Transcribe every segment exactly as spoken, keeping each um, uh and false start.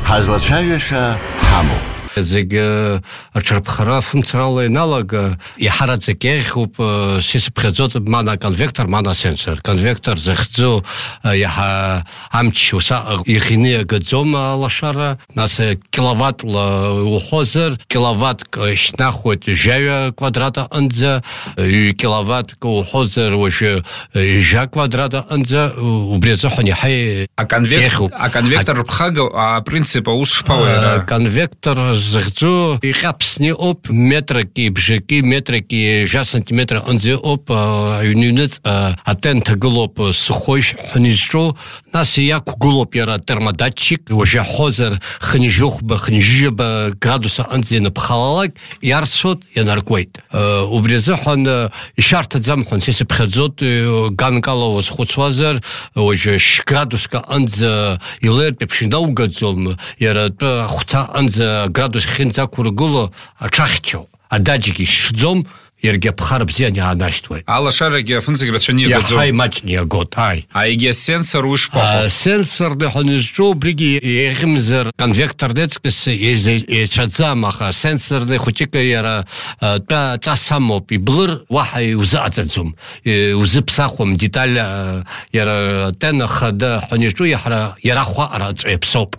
ҳазлачавеша ҳамо Зег черпхара функционала аналога и харадзекех уп сисипхезот мана конвектор мана сенсор конвектор захзу я амчуса ихине гадзом лашара нас киловатт ухозер киловатт шнахот жая квадрата анза киловатт ухозер уже жа квадрата анза убрезохани хай а конвектор а конвектор пхага а принципа ус-шпауэра конвектор захзу и хапсни оп метрики бжеки метрики жа сантиметра анзе оп юнинец атент глоб сухой хнижо нас як глоб яра термодатчик уже хозер хнижох ба хнижба градуса анзе на пхалалак ярсот янарквайт убрезахан шарт замхон сис пхазот ганкаловс хуцвазер уже градуска анзе илер пепшинаугадзом яра хута анзе градус хинца кургуло чахчо а даджики шдзом ерге пхарбзе не анаштвай алла шараге функция грацшни годзо я хай мачния год ай а иге сенсор уж по сенсор де хонижо бриги егмзер конвектор децкс из ечадзамаха сенсор де хотика яра та цасамо пи блр вахай узацзум узипсахом деталь яра тена хада хонижо яра яра хвара эпсоп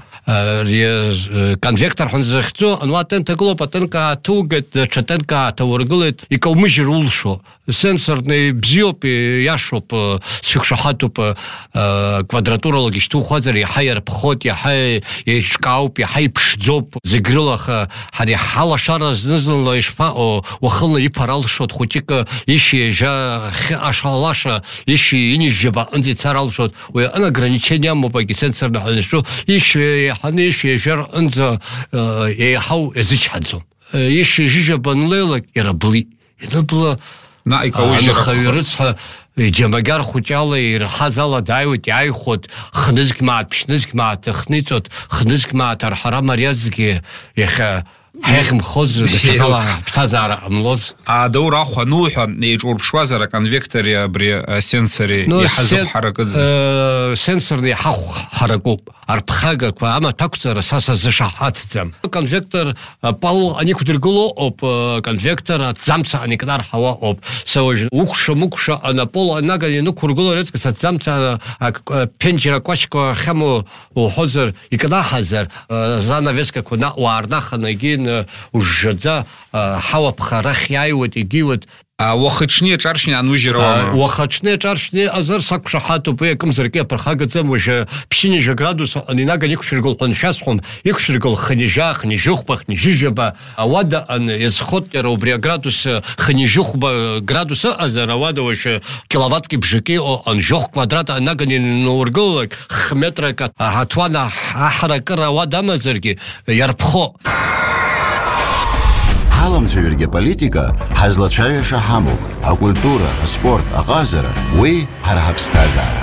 конвектор хонзехто анватен теглопа тенка тугет чатенка таургулет и калмыжир улшо сенсорный бзиопи яшоп сюкшахатуп квадратура логичту хазер я хайер пхот я хай я шкауп я хай пшдзоп загрылаха хари хала шара знызло ишпа о вахылна и паралшот хотика ищи жа ашалаша ищи ини жеба анзи царалшот ой ан ограничения мопаги сенсорный ханешу ищи ханеш ежер анза я хау эзичадзо ищи жижа банлела ирабли это было на экология хаверца джамагар хучала и хазала дайвот яйхот хнызг мат пшнызг мат хницот хнызг мат архарам арязги еха хехм хозр чакала птазара амлоз а даура хануха ейжур пшвазара конвекторе бри сенсоре яхазу харакат сенсорный хах харакоп арпхага ква ама такцара саса зашахатцам конвектор пал они кудергло об конвектора замца они кадар хава об сож укша мукша на пол нагани ну кургло рецка замца пенчера квачко хамо хозер и когда хазер занавеска куна уарнаха нагин ужжадза хава пхарах яйвот и гивот а вахачне чаршни анужирова вахачне чаршни азар сакшахату по яком зерке пархагацем уже пшини же градус они нага не кушергол он сейчас он их шергол хнижа хнижух пах нижижеба а вада ан исхотера убря градус хнижух градуса азара вада уже киловаттки бжики он жох квадрата нага не нургол метра ка хатвана ахракра вада мазерги ярпхо Халам цеверге политика ҳазлачавеша ҳамо а культура спорт а ғазара уи ҳарҳабстазара